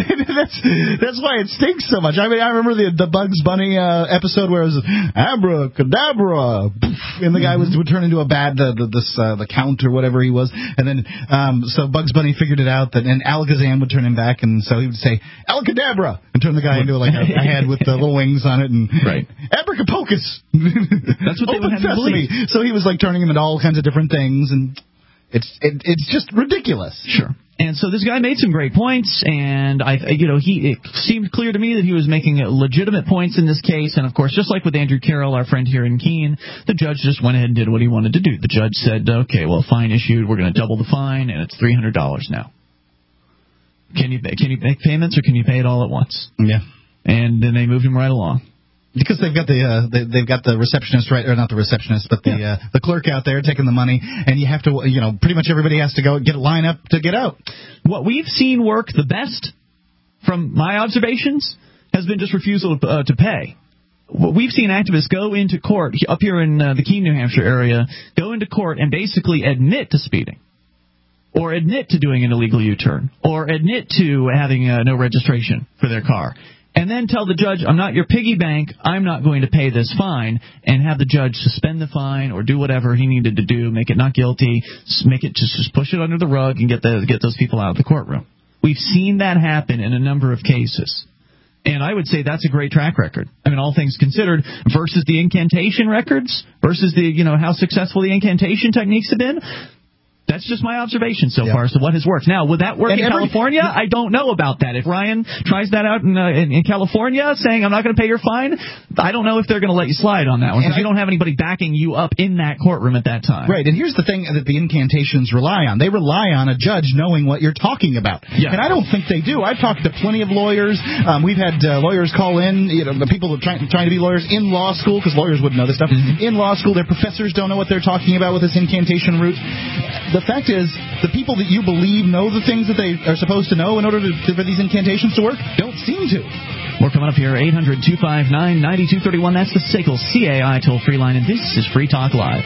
Yeah. That's why it stinks so much. I mean, I remember the Bugs Bunny episode where it was abracadabra, poof, and the guy would turn into a bat, the count or whatever he was, and then so Bugs Bunny figured it out that, and Alakazam would turn him back, and so he would say Alakadabra and turn the guy into like a head with the little wings on it, and right. Abracapocus. That's what they would have to believe. So he was like turning him into all kinds of different things, and it's just ridiculous. Sure. And so this guy made some great points, and it seemed clear to me that he was making legitimate points in this case. And of course, just like with Andrew Carroll, our friend here in Keene, the judge just went ahead and did what he wanted to do. The judge said, "Okay, well, fine issued. We're going to double the fine, and it's $300 now. Can you make payments, or can you pay it all at once?" Yeah. And then they moved him right along. Because they've got the receptionist, right, or not the receptionist, but the clerk out there taking the money, and you have to, pretty much everybody has to go get a line up to get out. What we've seen work the best, from my observations, has been just refusal to pay. We've seen activists go into court up here in the Keene, New Hampshire area, go into court and basically admit to speeding, or admit to doing an illegal U-turn, or admit to having no registration for their car, and then tell the judge, I'm not your piggy bank, I'm not going to pay this fine, and have the judge suspend the fine or do whatever he needed to do, make it not guilty, make it just push it under the rug and get those people out of the courtroom. We've seen that happen in a number of cases. And I would say that's a great track record. I mean, all things considered, versus the incantation records, versus how successful the incantation techniques have been. That's just my observation so far. So what has worked? Now, would that work in California? I don't know about that. If Ryan tries that out in California, saying, I'm not going to pay your fine, I don't know if they're going to let you slide on that one, because you don't have anybody backing you up in that courtroom at that time. Right, and here's the thing that the incantations rely on. They rely on a judge knowing what you're talking about. Yeah. And I don't think they do. I've talked to plenty of lawyers. We've had lawyers call in, the people who are trying to be lawyers in law school, because lawyers wouldn't know this stuff. In law school, their professors don't know what they're talking about with this incantation route. The fact is, the people that you believe know the things that they are supposed to know in order for these incantations to work don't seem to. We're coming up here, 800-259-9231. That's the SACL CAI toll-free line, and this is Free Talk Live.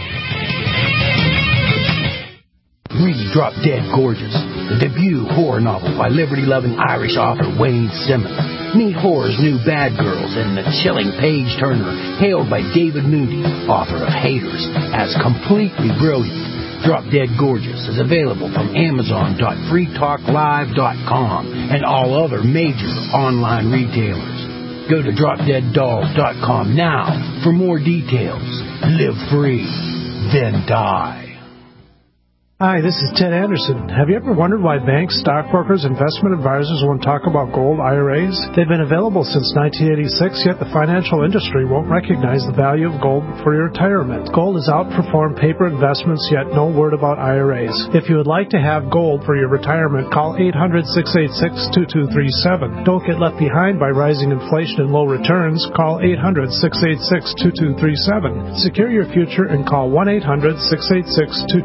Read Drop Dead Gorgeous, the debut horror novel by liberty-loving Irish author Wayne Simmons. Meet horror's new bad girls and the chilling page-turner hailed by David Moody, author of Haters, as completely brilliant. Drop Dead Gorgeous is available from Amazon.freetalklive.com and all other major online retailers. Go to dropdeaddolls.com now for more details. Live free, then die. Hi, this is Ted Anderson. Have you ever wondered why banks, stockbrokers, investment advisors won't talk about gold IRAs? They've been available since 1986, yet the financial industry won't recognize the value of gold for your retirement. Gold has outperformed paper investments, yet no word about IRAs. If you would like to have gold for your retirement, call 800-686-2237. Don't get left behind by rising inflation and low returns. Call 800-686-2237. Secure your future and call 1-800-686-2237.